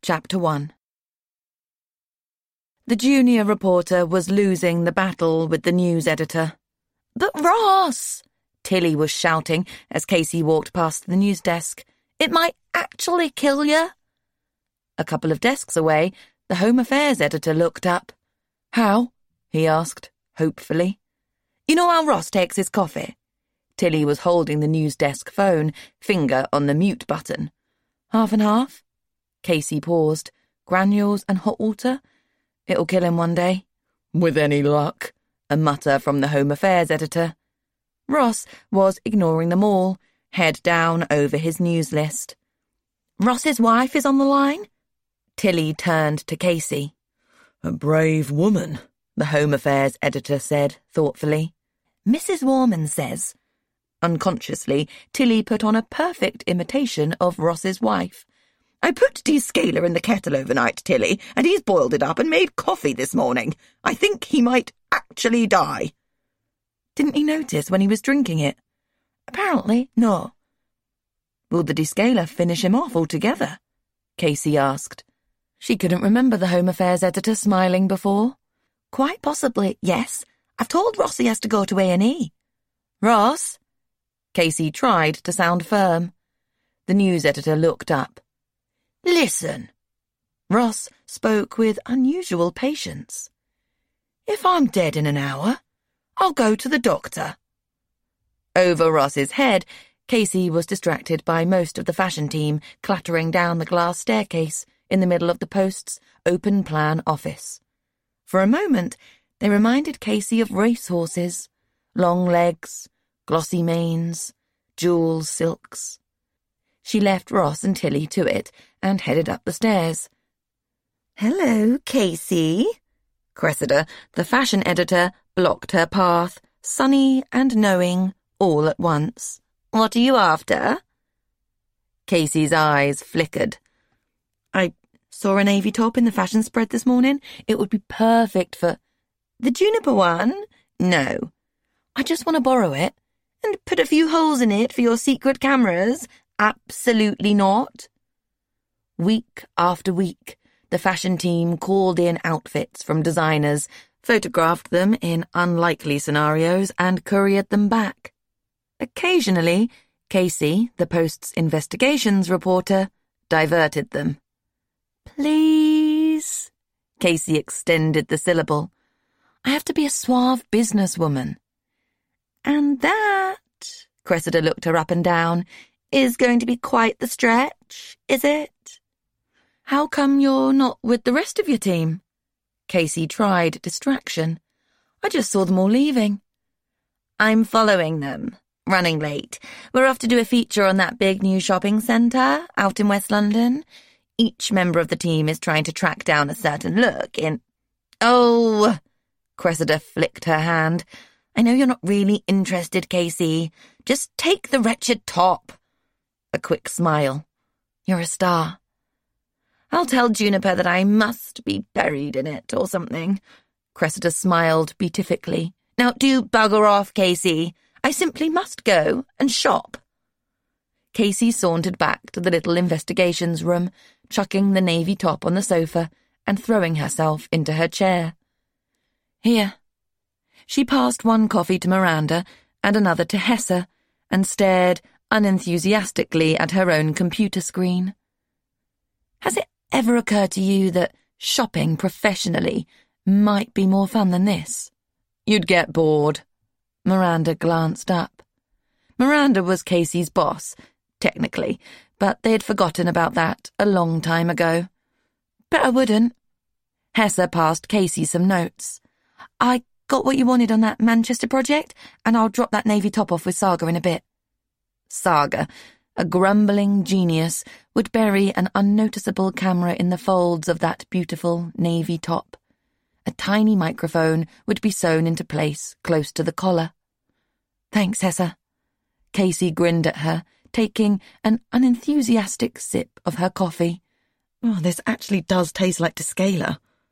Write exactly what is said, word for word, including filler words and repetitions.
Chapter one. The junior reporter was losing the battle with the news editor. "But Ross!" Tilly was shouting as Casey walked past the news desk. "It might actually kill you." A couple of desks away, the Home Affairs editor looked up. "How?" he asked, hopefully. "You know how Ross takes his coffee?" Tilly was holding the news desk phone, finger on the mute button. "Half and half?" Casey paused. "Granules and hot water? It'll kill him one day." "With any luck," a mutter from the Home Affairs editor. Ross was ignoring them all, head down over his news list. "Ross's wife is on the line?" Tilly turned to Casey. "A brave woman," the Home Affairs editor said thoughtfully. "Missus Warman says." Unconsciously, Tilly put on a perfect imitation of Ross's wife. "I put descaler in the kettle overnight, Tilly, and he's boiled it up and made coffee this morning. I think he might actually die." "Didn't he notice when he was drinking it?" "Apparently, no." "Will the descaler finish him off altogether?" Casey asked. She couldn't remember the Home Affairs editor smiling before. "Quite possibly, yes. I've told Ross he has to go to A and E. "Ross?" Casey tried to sound firm. The news editor looked up. "Listen." Ross spoke with unusual patience. "If I'm dead in an hour, I'll go to the doctor." Over Ross's head, Casey was distracted by most of the fashion team clattering down the glass staircase in the middle of the Post's open-plan office. For a moment, they reminded Casey of racehorses, long legs, glossy manes, jewel silks. She left Ross and Tilly to it and headed up the stairs. "Hello, Casey." Cressida, the fashion editor, blocked her path, sunny and knowing, all at once. "What are you after?" Casey's eyes flickered. "I saw a navy top in the fashion spread this morning. It would be perfect for—" "The juniper one?" "No. I just want to borrow it. And put a few holes in it for your secret cameras?" "Absolutely not." Week after week, the fashion team called in outfits from designers, photographed them in unlikely scenarios, and couriered them back. Occasionally, Casey, the Post's investigations reporter, diverted them. "Please," Casey extended the syllable. "I have to be a suave businesswoman." "And that," Cressida looked her up and down, "is going to be quite the stretch, is it?" "How come you're not with the rest of your team?" Casey tried distraction. "I just saw them all leaving." "I'm following them. Running late. We're off to do a feature on that big new shopping centre out in West London. Each member of the team is trying to track down a certain look in—" "Oh," Cressida flicked her hand. "I know you're not really interested, Casey. Just take the wretched top." A quick smile. "You're a star." "I'll tell Juniper that I must be buried in it or something." Cressida smiled beatifically. "Now do bugger off, Casey. I simply must go and shop." Casey sauntered back to the little investigations room, chucking the navy top on the sofa and throwing herself into her chair. "Here." She passed one coffee to Miranda and another to Hesse and stared unenthusiastically at her own computer screen. "Has it ever occurred to you that shopping professionally might be more fun than this?" "You'd get bored." Miranda glanced up. Miranda was Casey's boss, technically, but they'd forgotten about that a long time ago. "Bet I wouldn't." Hesse passed Casey some notes. "I got what you wanted on that Manchester project, and I'll drop that navy top off with Saga in a bit." Saga, a grumbling genius, would bury an unnoticeable camera in the folds of that beautiful navy top. A tiny microphone would be sewn into place close to the collar. "Thanks, Hesse." Casey grinned at her, taking an unenthusiastic sip of her coffee. "Oh, this actually does taste like descaler."